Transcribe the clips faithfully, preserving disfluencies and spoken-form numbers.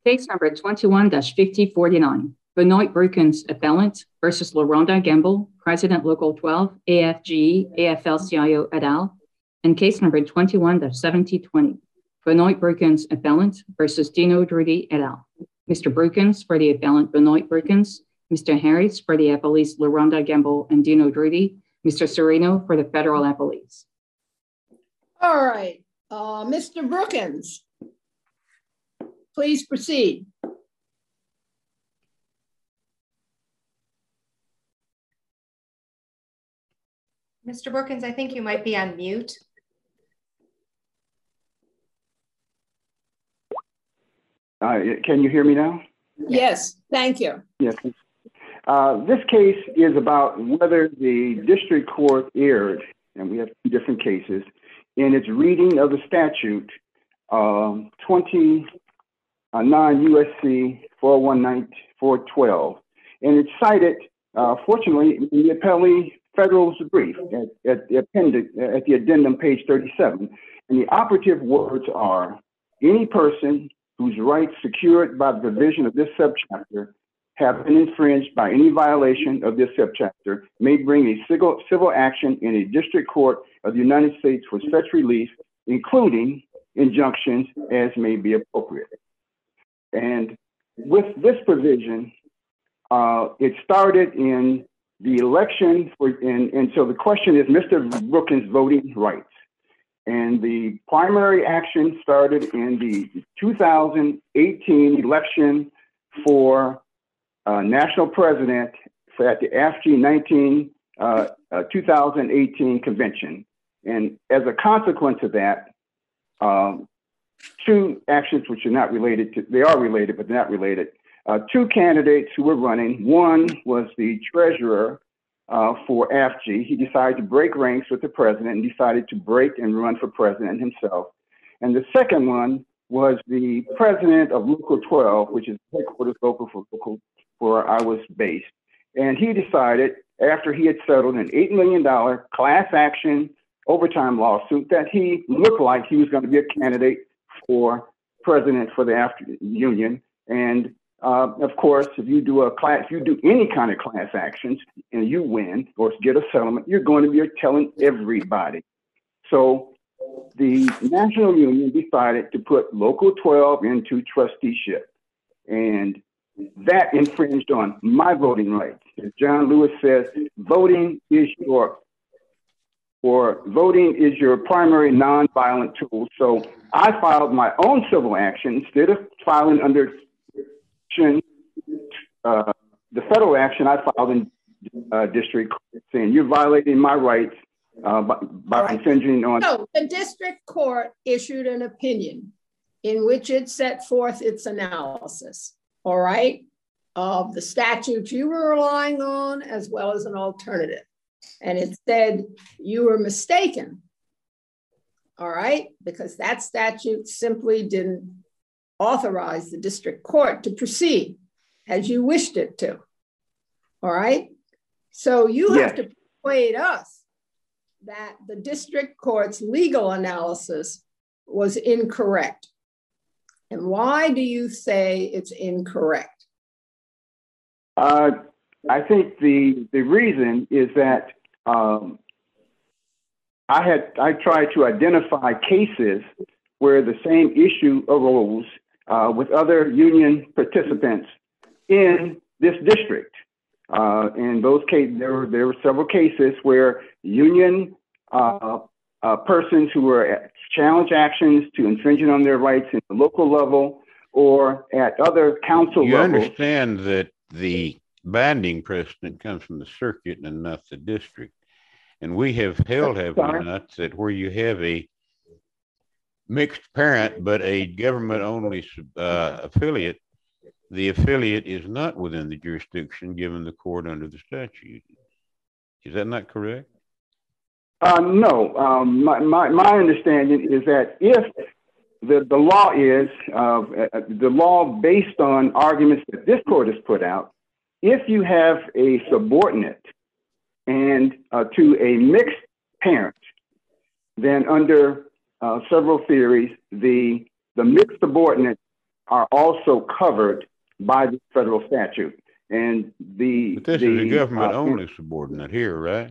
Case number twenty-one dash fifty forty-nine, Benoit Brookins, appellant, versus LaRonda Gamble, President Local twelve, A F G E, A F L C I O et al. And case number twenty-one dash seventy twenty, Benoit Brookins, appellant, versus Dino Drudy et al. Mister Brookins for the appellant Benoit Brookins, Mister Harris for the appellees LaRonda Gamble and Dino Drudy, Mister Sereno for the federal appellees. All right, uh, Mister Brookins, please proceed. Mister Brookins, I think you might be on mute. Uh, can you hear me now? Yes, thank you. Yes. Uh, this case is about whether the district court erred, and we have two different cases, in its reading of the statute um, twenty-nine U S C four nineteen four twelve. And it's cited, uh, fortunately, in the appellee federal's brief at, at, the appendix, at the addendum, page thirty-seven. And the operative words are, any person whose rights secured by the provision of this subchapter have been infringed by any violation of this subchapter may bring a civil, civil action in a district court of the United States for such relief, including injunctions as may be appropriate. And with this provision, uh, it started in the election for, and, and so the question is Mister Brookins' voting rights. And the primary action started in the two thousand eighteen election for uh, national president for at the A F G E nineteen, uh, uh, two thousand eighteen convention. And as a consequence of that, um, two actions which are not related to, they are related, but they're not related. Uh, two candidates who were running, one was the treasurer Uh, for A F G. He decided to break ranks with the president and decided to break and run for president himself. And the second one was the president of Local twelve, which is headquarters local for local where I was based. And he decided, after he had settled an eight million dollar class action overtime lawsuit, that he looked like he was going to be a candidate for president for the A F G union. And Uh, of course, if you do a class, if you do any kind of class actions and you win or get a settlement, you're going to be telling everybody. So the National Union decided to put Local twelve into trusteeship, and that infringed on my voting rights. As John Lewis says, voting is your or voting is your primary nonviolent tool. So I filed my own civil action instead of filing under Uh, the federal action I filed in uh, district court saying you're violating my rights uh, by, by right. infringing on. So the district court issued an opinion in which it set forth its analysis, all right, of the statute you were relying on as well as an alternative. And it said you were mistaken, all right, because that statute simply didn't authorize the district court to proceed as you wished it to. All right. So you yes. have to persuade us that the district court's legal analysis was incorrect. And why do you say it's incorrect? Uh, I think the, the reason is that um, I had I tried to identify cases where the same issue arose uh, with other union participants in this district. Uh, in those cases, there were, there were several cases where union uh, uh, persons who were at challenge actions to infringing on their rights at the local level or at other council you levels. You understand that the binding precedent comes from the circuit and not the district. And we have held, have we not, that where you have a mixed parent, but a government-only uh, affiliate, the affiliate is not within the jurisdiction given the court under the statute. Is that not correct? Uh, no. Um, my, my, my understanding is that if the, the law is, uh, the law based on arguments that this court has put out, if you have a subordinate and uh, to a mixed parent, then under uh, several theories, the, the mixed subordinate are also covered by the federal statute. And the but this the, is a government uh, only subordinate here, right?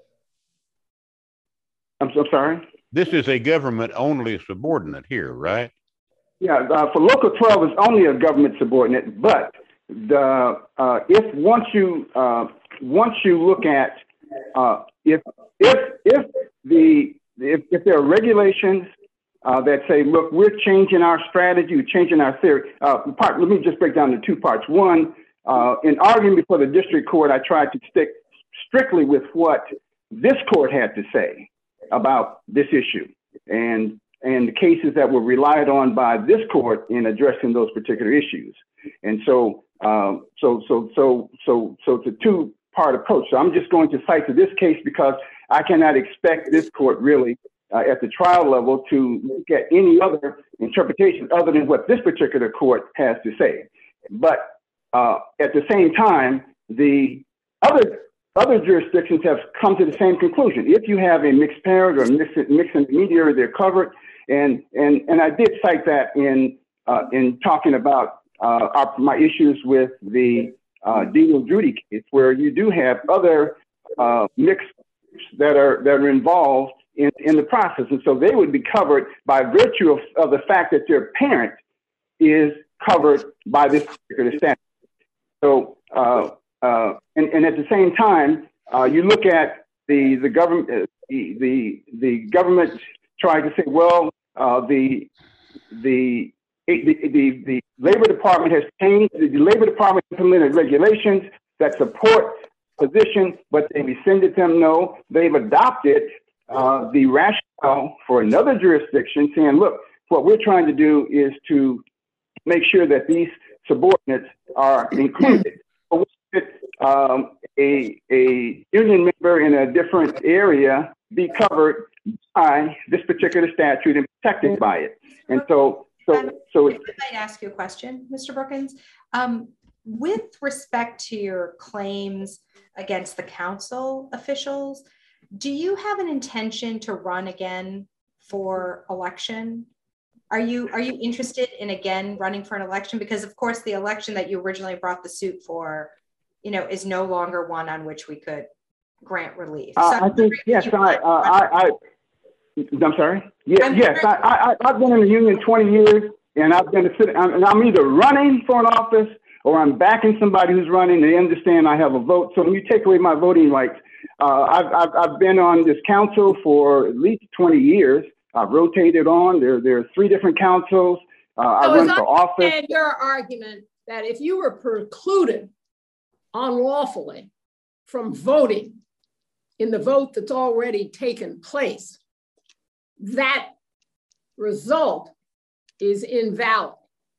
I'm so sorry. This is a government only subordinate here, right? Yeah, uh, for Local twelve is only a government subordinate, but the uh, if once you uh, once you look at uh, if if if the if, if there are regulations uh, that say, look, we're changing our strategy, we're changing our theory. Uh, part, let me just break down the two parts. One, uh, in arguing before the district court, I tried to stick strictly with what this court had to say about this issue, and and the cases that were relied on by this court in addressing those particular issues. And so, um, so, so, so, so, so it's a two-part approach. So I'm just going to cite to this case because I cannot expect this court really uh, at the trial level to look at any other interpretation other than what this particular court has to say. But uh, at the same time, the other Other jurisdictions have come to the same conclusion. If you have a mixed parent or mixed, mixed intermediary, they're covered. And, and, and I did cite that in, uh, in talking about uh, our, my issues with the uh, Daniel Drudy case, where you do have other uh, mixed that are, that are involved in, in the process. And so they would be covered by virtue of, of the fact that their parent is covered by this particular statute. So, uh, Uh, and, and at the same time, uh, you look at the the government. Uh, the, the the government tried to say, well, uh, the, the the the the Labor Department has changed. The Labor Department implemented regulations that support position, but they rescinded them. No, they've adopted uh, the rationale for another jurisdiction, saying, look, what we're trying to do is to make sure that these subordinates are included. Um, a, a union member in a different area be covered by this particular statute and protected by it. And so, so, so. If I might ask you a question, Mister Brookins, um, with respect to your claims against the council officials, do you have an intention to run again for election? Are you, are you interested in again running for an election? Because of course, the election that you originally brought the suit for, you know, is no longer one on which we could grant relief. Uh, so I think, yes, I, uh, I, I, I'm sorry. Yeah, I'm yes, I, I, I've been in the union twenty years, and I've been a citizen, and I'm either running for an office or I'm backing somebody who's running. They understand I have a vote. So when you take away my voting rights, uh, I've, I've, I've been on this council for at least twenty years. I've rotated on. There, there are three different councils. Uh, I so run for office. Your argument that if you were precluded unlawfully from voting in the vote that's already taken place, that result is invalid.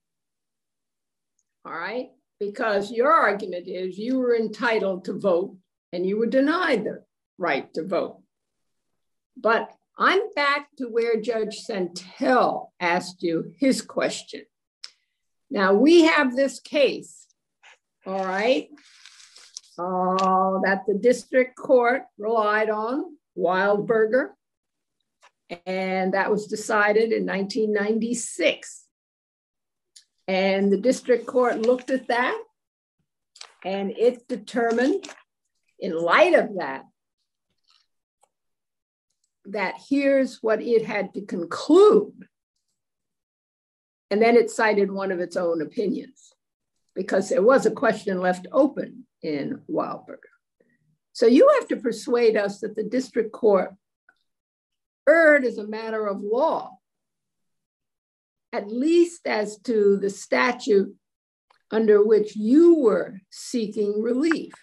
All right? Because your argument is you were entitled to vote and you were denied the right to vote. But I'm back to where Judge Santel asked you his question. Now we have this case, all right, Uh, that the district court relied on, Wildberger, and that was decided in nineteen ninety-six. And the district court looked at that and it determined, in light of that, that here's what it had to conclude. And then it cited one of its own opinions because there was a question left open in Wildberger. So you have to persuade us that the district court erred as a matter of law, at least as to the statute under which you were seeking relief.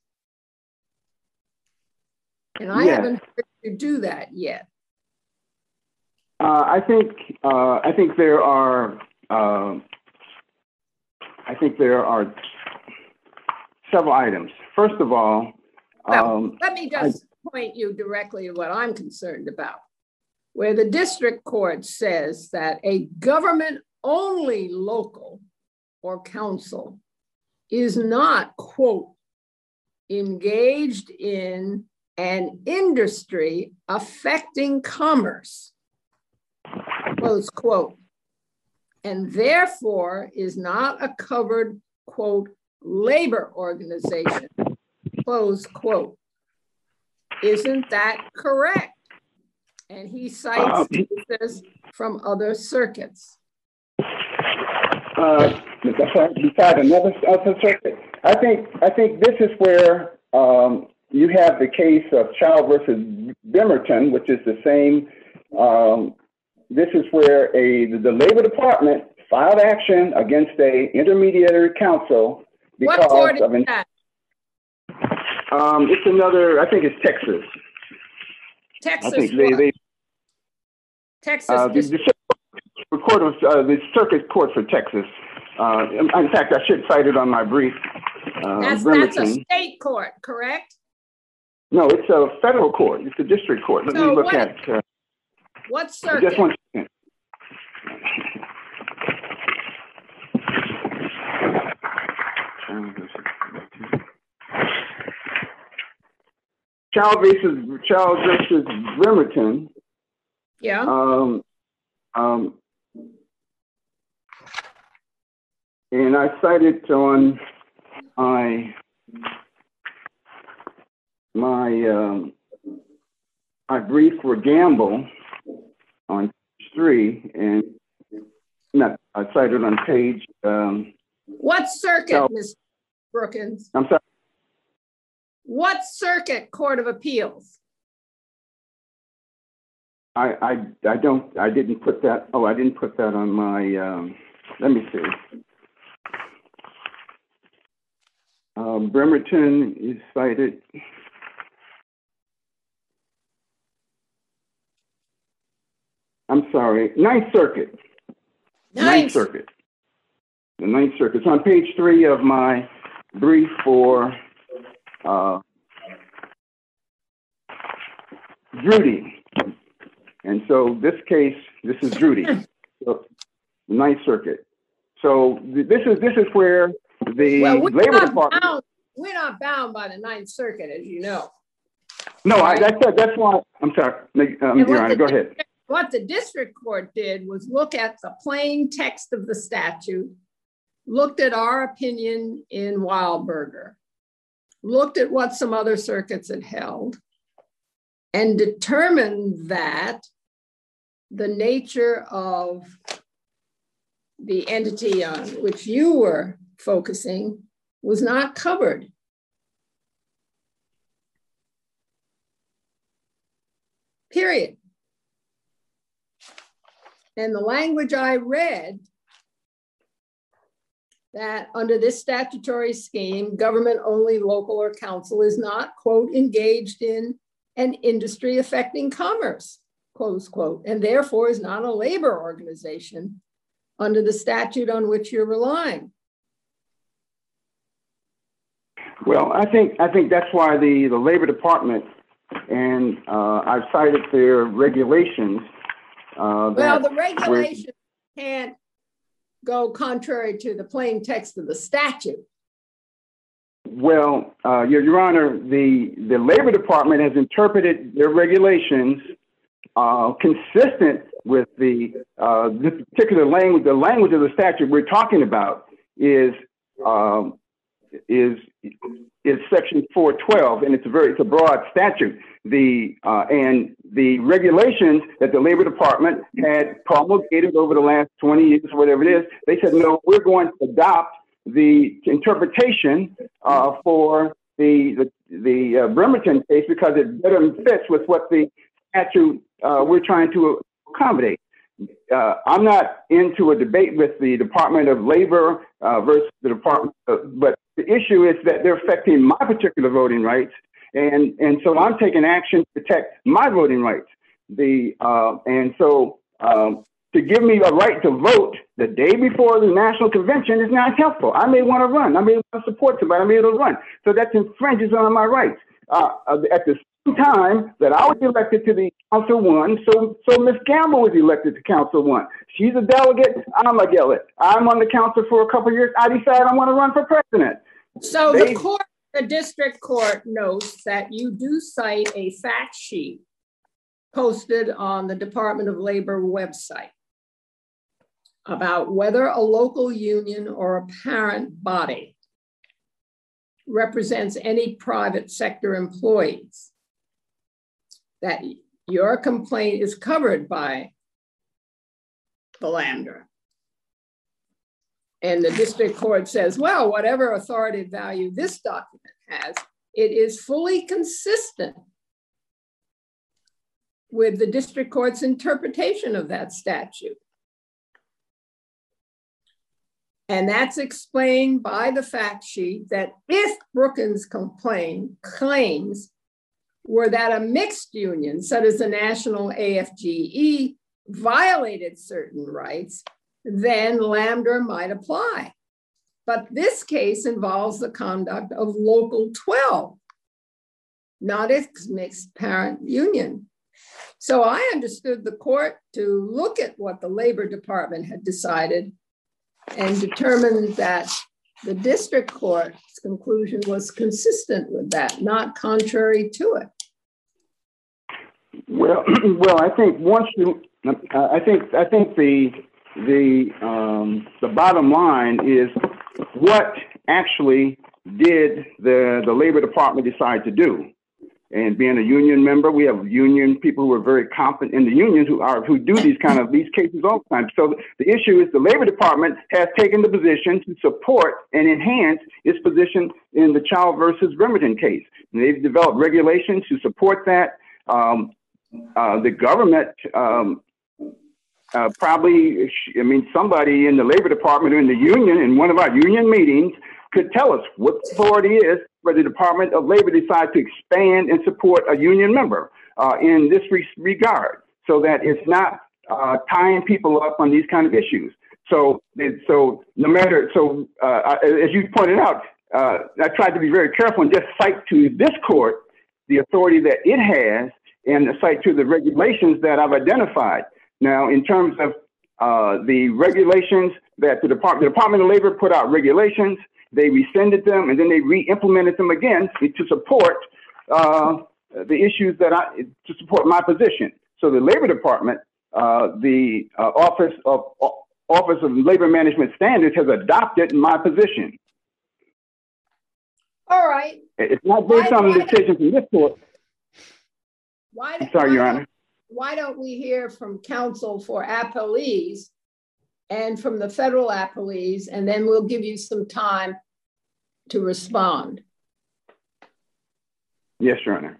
And I yes. haven't heard you do that yet. Uh, I think uh, I think there are uh, I think there are several items. First of all, well, um, let me just I, point you directly to what I'm concerned about, where the district court says that a government-only local or council is not, quote, engaged in an industry affecting commerce, close quote. and therefore is not a covered, quote, labor organization, close quote. Isn't that correct? And he cites cases from other circuits. Uh, beside another other circuit, I think I think this is where um, you have the case of Child versus Bemerton, which is the same. Um, this is where a the Labor Department filed action against a intermediary council because what court of is that? Um, it's another. I think it's Texas. Texas. I think they, they Texas. Uh, the, the, court of, uh, the circuit court for Texas. Uh, in, in fact, I should cite it on my brief. Uh, that's, that's a state court, correct? No, it's a federal court. It's a district court. Let so me look what, at uh, what circuit? Just one second. Child versus Child versus Bremerton. Yeah. Um, um, and I cited on my my um, my brief for Gamble on page three, and not I cited on page. Um, what circuit, Miz Brookins? I'm sorry. What circuit court of appeals? I, I, I don't, I didn't put that, oh, I didn't put that on my, um, let me see. Um, Bremerton is cited. I'm sorry, Ninth Circuit. Nice. Ninth Circuit. The Ninth Circuit. It's on page three of my brief for uh, Drudy. And so this case, this is Drudy, so, the Ninth Circuit. So th this is this is where the well, we're Labor not Department. Bound, we're not bound by the Ninth Circuit, as you know. No, right? I, that's that's why. I'm sorry, um, Your Honor, go ahead. What the district court did was look at the plain text of the statute, looked at our opinion in Wildberger, looked at what some other circuits had held, and determined that the nature of the entity on which you were focusing was not covered. Period. And the language I read, that under this statutory scheme, government only, local or council is not, quote, engaged in an industry affecting commerce, close quote, and therefore is not a labor organization under the statute on which you're relying. Well, I think I think that's why the, the Labor Department, and uh, I've cited their regulations. Uh, well, the regulations can't go contrary to the plain text of the statute. Well, uh, Your, Your Honor, the, the Labor Department has interpreted their regulations uh, consistent with the uh, this particular language. The language of the statute we're talking about is um, is is Section four twelve, and it's a very it's a broad statute. The uh, and the regulations that the Labor Department had promulgated over the last twenty years, or whatever it is, they said no, we're going to adopt the interpretation uh, for the the, the uh, Bremerton case because it better fits with what the statute uh, we're trying to accommodate. Uh, I'm not into a debate with the Department of Labor uh, versus the Department, of, but the issue is that they're affecting my particular voting rights, and and so I'm taking action to protect my voting rights. The uh, and so um, to give me a right to vote the day before the national convention is not helpful. I may want to run. I may want to support somebody. I may want to run. So that infringes on my rights. Uh, at the same time that I was elected to the Council One, so so Miz Gamble was elected to Council One. She's a delegate. I'm a delegate. I'm on the council for a couple of years. I decide I want to run for president. So they, the court, the district court notes that you do cite a fact sheet posted on the Department of Labor website. about whether a local union or a parent body represents any private sector employees, that your complaint is covered by the Lambda. And the district court says, well, whatever authoritative value this document has, it is fully consistent with the district court's interpretation of that statute. And that's explained by the fact sheet that if Brookins' complaint claims were that a mixed union, such as the National A F G E, violated certain rights, then Lambda might apply. But this case involves the conduct of Local twelve, not its mixed parent union. So I understood the court to look at what the Labor Department had decided and determined that the district court's conclusion was consistent with that, not contrary to it. Well, well, I think once you, uh, I think, I think the the um, the bottom line is what actually did the the Labor Department decide to do. And being a union member, we have union people who are very competent in the unions who are who do these kind of these cases all the time. So the issue is the Labor Department has taken the position to support and enhance its position in the Child versus Bremerton case. And they've developed regulations to support that. Um, uh, the government um, uh, probably, I mean, somebody in the Labor Department or in the union in one of our union meetings could tell us what the authority is for the Department of Labor decide to expand and support a union member uh, in this re regard, so that it's not uh, tying people up on these kind of issues. So, it, so no matter, so uh, as you pointed out, uh, I tried to be very careful and just cite to this court the authority that it has and cite to the regulations that I've identified. Now, in terms of uh, the regulations that the Department, the Department of Labor put out regulations, they rescinded them and then they re-implemented them again to support uh, the issues that I, to support my position. So the Labor Department, uh, the uh, Office of Office of Labor Management Standards has adopted my position. All right. It's not based why, on the decision from this court. Why, I'm sorry, why Your Honor. Why don't we hear from counsel for appellees and from the federal appellees, and then we'll give you some time to respond. Yes, Your Honor.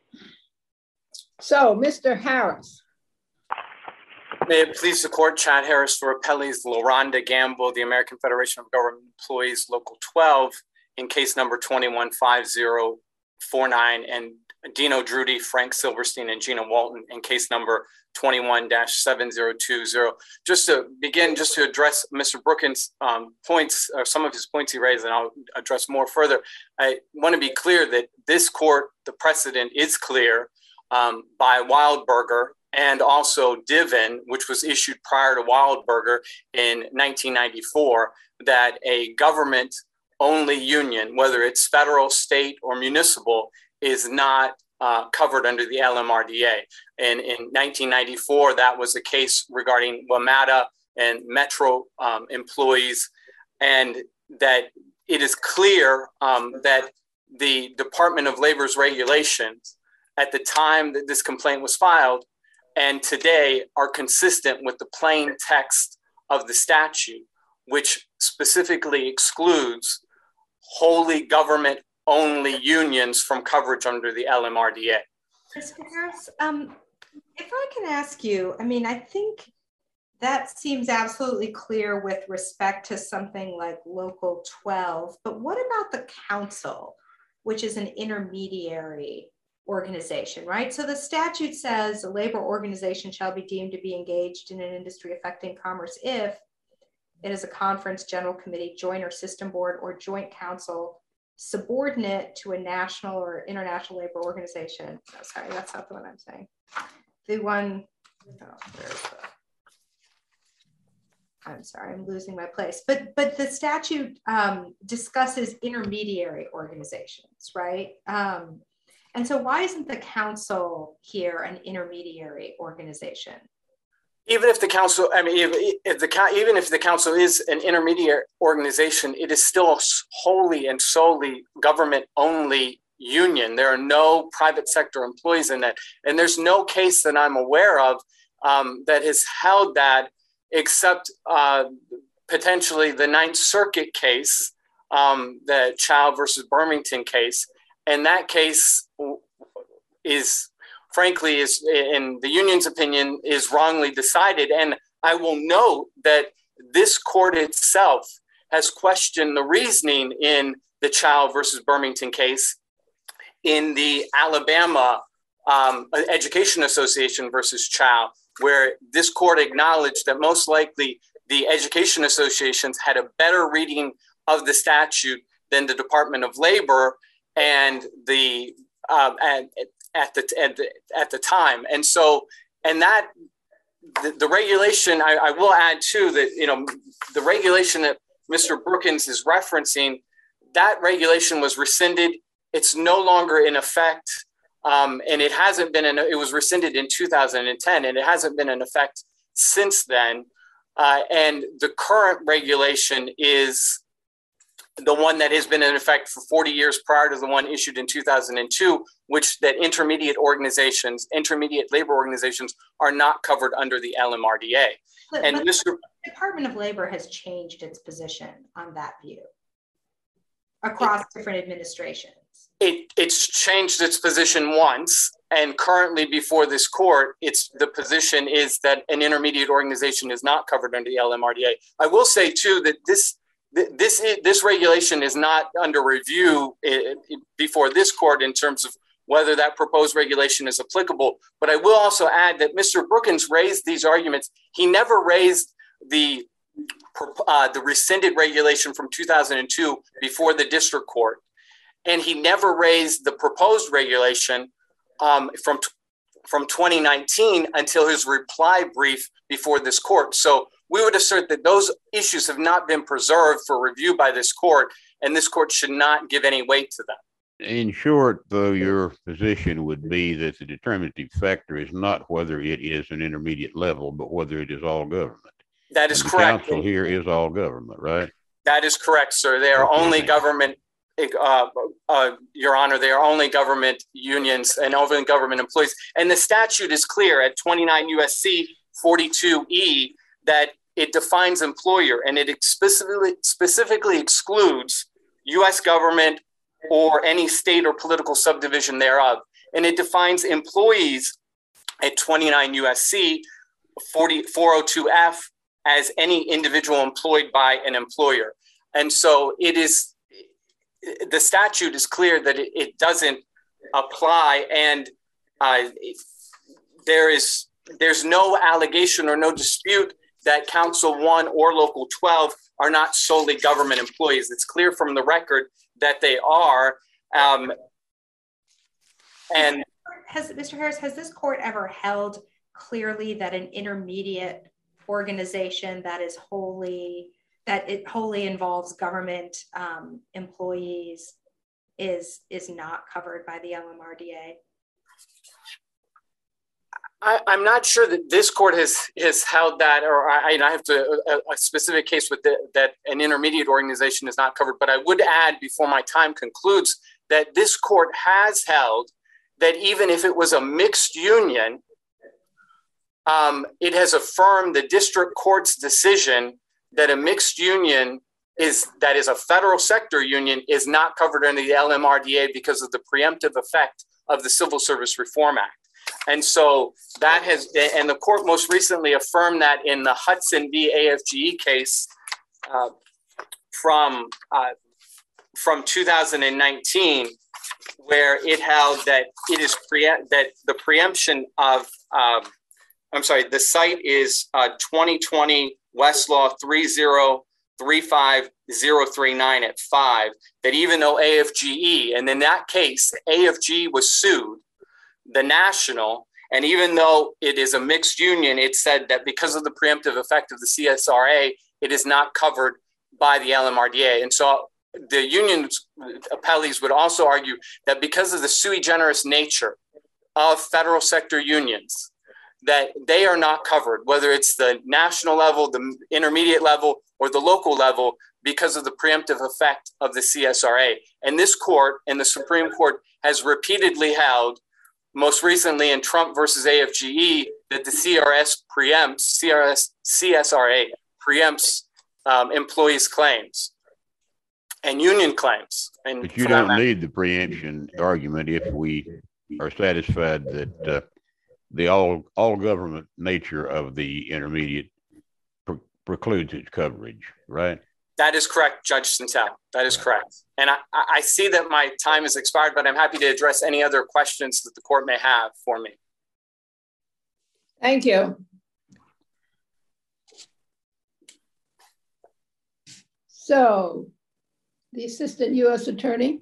So, Mister Harris. May it please the court, Chad Harris for appellees, LaRonda Gamble, the American Federation of Government Employees, Local twelve, in case number twenty-one five zero four nine, and Dino Drudy, Frank Silverstein, and Gina Walton in case number twenty-one dash seven zero two zero. Just to begin, just to address Mister Brookins' um, points, or some of his points he raised, and I'll address more further. I want to be clear that this court, the precedent is clear um, by Wildberger and also Divin, which was issued prior to Wildberger in nineteen ninety-four, that a government-only union, whether it's federal, state, or municipal, is not uh, covered under the L M R D A. And in nineteen ninety-four, that was a case regarding WMATA and Metro um, employees, and that it is clear um, that the Department of Labor's regulations at the time that this complaint was filed and today are consistent with the plain text of the statute, which specifically excludes wholly government only unions from coverage under the L M R D A. Mister Harris, um, if I can ask you, I mean, I think that seems absolutely clear with respect to something like Local twelve, but what about the council, which is an intermediary organization, right? So the statute says a labor organization shall be deemed to be engaged in an industry affecting commerce if it is a conference, general committee, joint or system board, or joint council subordinate to a national or international labor organization. No, sorry, that's not the one I'm saying. The one, oh, where's the, I'm sorry, I'm losing my place. But but the statute um, discusses intermediary organizations, right? Um, and so why isn't the council here an intermediary organization? Even if the council, I mean, if, if the even if the council is an intermediate organization, it is still wholly and solely government-only union. There are no private sector employees in that, and there's no case that I'm aware of um, that has held that, except uh, potentially the Ninth Circuit case, um, the Child versus Birmingham case, and that case is, frankly, is, in the union's opinion, is wrongly decided. And I will note that this court itself has questioned the reasoning in the Child versus Birmingham case in the Alabama um, Education Association versus Child, where this court acknowledged that most likely the education associations had a better reading of the statute than the Department of Labor and the um, and, at the at the at the time. And so, and that the, the regulation, I, I will add too that, you know, the regulation that Mister Brookins is referencing, that regulation was rescinded. It's no longer in effect, um, and it hasn't been in, it was rescinded in two thousand ten, and it hasn't been in effect since then. Uh, and the current regulation is the one that has been in effect for forty years prior to the one issued in two thousand two, which that intermediate organizations, intermediate labor organizations are not covered under the L M R D A. But, and but Mister the Department of Labor has changed its position on that view across it, different administrations. It, it's changed its position once, and currently before this court, it's the position is that an intermediate organization is not covered under the L M R D A. I will say too that this This this regulation is not under review before this court in terms of whether that proposed regulation is applicable. But I will also add that Mister Brookins raised these arguments. He never raised the uh, the rescinded regulation from two thousand two before the district court, and he never raised the proposed regulation um, from from twenty nineteen until his reply brief before this court. So we would assert that those issues have not been preserved for review by this court, and this court should not give any weight to them. In short, though, your position would be that the determinative factor is not whether it is an intermediate level, but whether it is all government. That is and the correct. Council here is all government, right? That is correct, sir. They are okay, only government, uh, uh, Your Honor, they are only government unions and only government employees. And the statute is clear at twenty-nine U S C forty-two E that it defines employer, and it specifically specifically excludes U S government or any state or political subdivision thereof. And it defines employees at twenty-nine U S C four oh two F as any individual employed by an employer. And so it is, the statute is clear that it, it doesn't apply, and uh, there is there's no allegation or no dispute that Council One or Local twelve are not solely government employees. It's clear from the record that they are. Um, and has Mister Harris, has this court ever held clearly that an intermediate organization that is wholly that it wholly involves government um, employees is is not covered by the L M R D A? I, I'm not sure that this court has has held that, or I, I have to a, a specific case with the, that an intermediate organization is not covered. But I would add, before my time concludes, that this court has held that even if it was a mixed union, um, it has affirmed the district court's decision that a mixed union is that is a federal sector union is not covered under the L M R D A because of the preemptive effect of the Civil Service Reform Act. And so that has, and the court most recently affirmed that in the Hudson v. A F G E case uh, from uh, from two thousand nineteen, where it held that it is pre that the preemption of um, I'm sorry, the site is uh, twenty twenty Westlaw three zero three five zero three nine at five. That even though A F G E, and in that case, A F G was sued, the national, and even though it is a mixed union, it said that because of the preemptive effect of the C S R A, it is not covered by the L M R D A. And so the union's appellees would also argue that because of the sui generis nature of federal sector unions, that they are not covered, whether it's the national level, the intermediate level, or the local level, because of the preemptive effect of the C S R A. And this court and the Supreme Court has repeatedly held, most recently in Trump versus A F G E, that the C R S preempts, C R S, C S R A preempts um, employees' claims and union claims. And but you don't need the preemption argument if we are satisfied that uh, the all all government nature of the intermediate pre- precludes its coverage, right? That is correct, Judge Santel. That is correct. And I, I see that my time has expired, but I'm happy to address any other questions that the court may have for me. Thank you. So, the Assistant U S Attorney.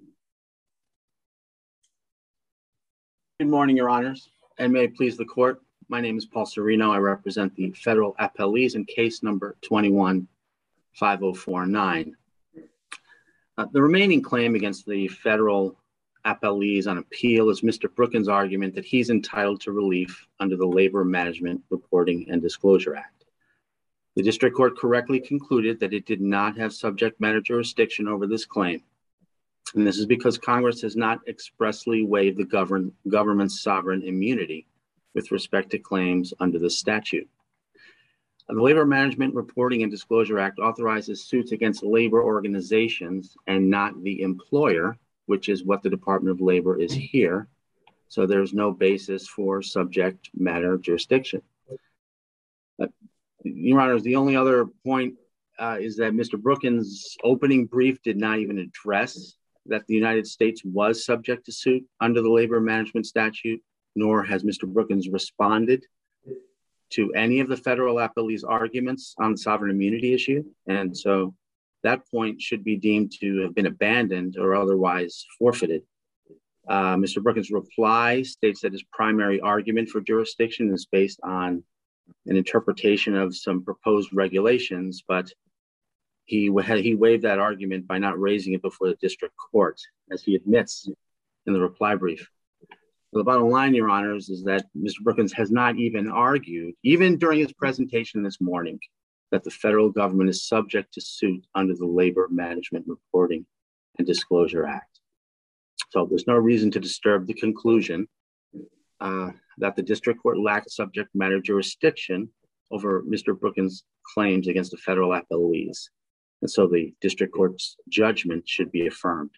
Good morning, Your Honors, and may it please the court. My name is Paul Serino. I represent the federal appellees in case number twenty-one five oh four nine. Uh, the remaining claim against the federal appellees on appeal is Mister Brookins' argument that he's entitled to relief under the Labor Management Reporting and Disclosure Act. The district court correctly concluded that it did not have subject matter jurisdiction over this claim. And this is because Congress has not expressly waived the govern, government's sovereign immunity with respect to claims under the statute. The Labor Management Reporting and Disclosure Act authorizes suits against labor organizations and not the employer, which is what the Department of Labor is here. So there's no basis for subject matter jurisdiction. Uh, Your Honor, the only other point uh, is that Mister Brookins' opening brief did not even address that the United States was subject to suit under the labor management statute, nor has Mister Brookins responded to any of the federal appellees' arguments on the sovereign immunity issue. And so that point should be deemed to have been abandoned or otherwise forfeited. Uh, Mister Brookins' reply states that his primary argument for jurisdiction is based on an interpretation of some proposed regulations, but he, he waived that argument by not raising it before the district court, as he admits in the reply brief. The bottom line, Your Honors, is that Mister Brookins has not even argued, even during his presentation this morning, that the federal government is subject to suit under the Labor Management Reporting and Disclosure Act. So there's no reason to disturb the conclusion uh, that the district court lacked subject matter jurisdiction over Mister Brookins' claims against the federal appellees. And so the district court's judgment should be affirmed.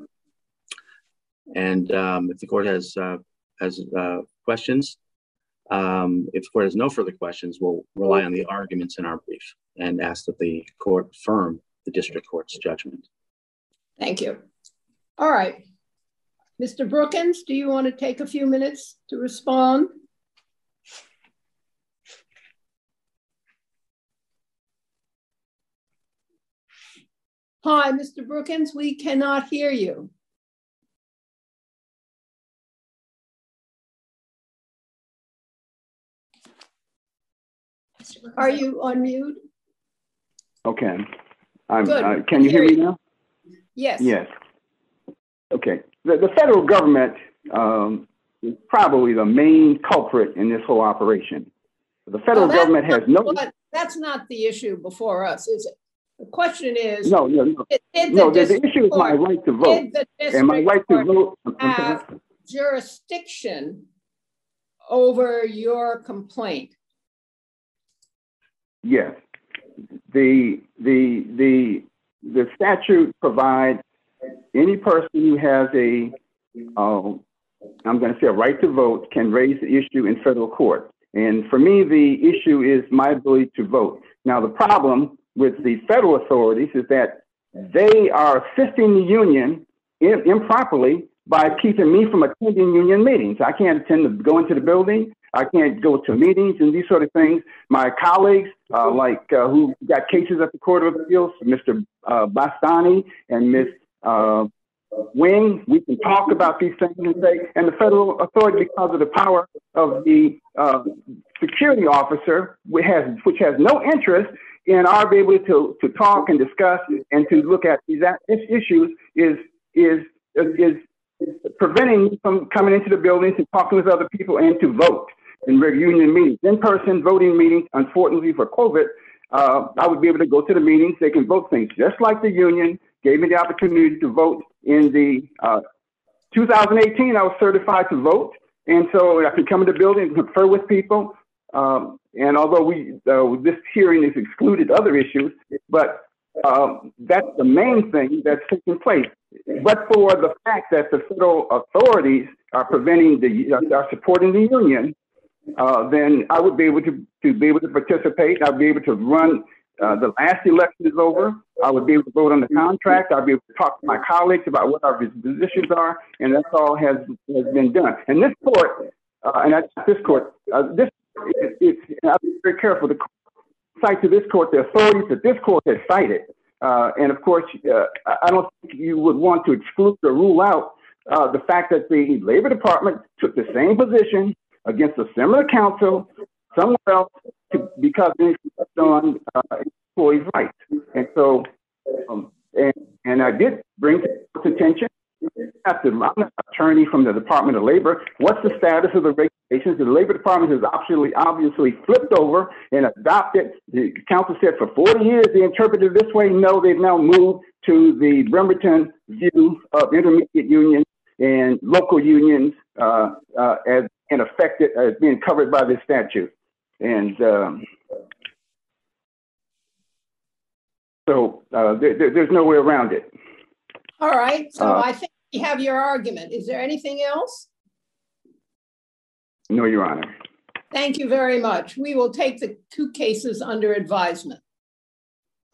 And um, if the court has uh, has uh, questions, um, if the court has no further questions, we'll rely on the arguments in our brief and ask that the court affirm the district court's judgment. Thank you. All right. Mister Brookins, do you want to take a few minutes to respond? Hi, Mister Brookins, we cannot hear you. Are you on mute? Okay. I'm, Good. uh, can you hear me now? Yes. Yes. Okay. The, the federal government um, is probably the main culprit in this whole operation. The federal well, government has no... What, that's not the issue before us, is it? The question is... No, no, no. Did, did no, the, the, the issue is my right to vote. And my right to vote... have jurisdiction over your complaint? Yes. The, the, the, the statute provides any person who has a, uh, I'm going to say a right to vote can raise the issue in federal court. And for me, the issue is my ability to vote. Now, the problem with the federal authorities is that they are assisting the union in, improperly by keeping me from attending union meetings. I can't attend to go into the building. I can't go to meetings and these sort of things. My colleagues, uh, like uh, who got cases at the Court of Appeals, Mister Uh, Bastani and Miz Uh, Wing, we can talk about these things and say, and the federal authority, because of the power of the uh, security officer, which has, which has no interest in our being able to, to talk and discuss and to look at these issues, is, is, is, is preventing me from coming into the buildings and talking with other people and to vote. in regular union meetings. In-person voting meetings, unfortunately for COVID, uh, I would be able to go to the meetings. They can vote things just like the union gave me the opportunity to vote in the uh, two thousand eighteen. I was certified to vote. And so I can come in the building and confer with people. Um, and although we uh, this hearing has excluded other issues, but um, that's the main thing that's taking place. But for the fact that the federal authorities are preventing the uh, are supporting the union, uh, then I would be able to to be able to participate. I'd be able to run. Uh, the last election is over. I would be able to vote on the contract. I'll be able to talk to my colleagues about what our positions are, and that's all has has been done. And this court, uh, and that's this court, uh, this it, it's I'll be very careful to cite to this court the authorities that this court has cited. Uh, and of course, uh, I don't think you would want to exclude or rule out uh, the fact that the Labor Department took the same position against a similar council somewhere else to, because it's on uh, employees' rights. And so, um, and, and I did bring to attention, after I'm an attorney from the Department of Labor, what's the status of the regulations? The Labor Department has obviously, obviously flipped over and adopted, the council said for forty years they interpreted it this way. No, they've now moved to the Bremerton view of intermediate unions and local unions uh, uh, as and affected as being covered by this statute. And um, so uh, there, there, there's no way around it. All right, so uh, I think we have your argument. Is there anything else? No, Your Honor. Thank you very much. We will take the two cases under advisement.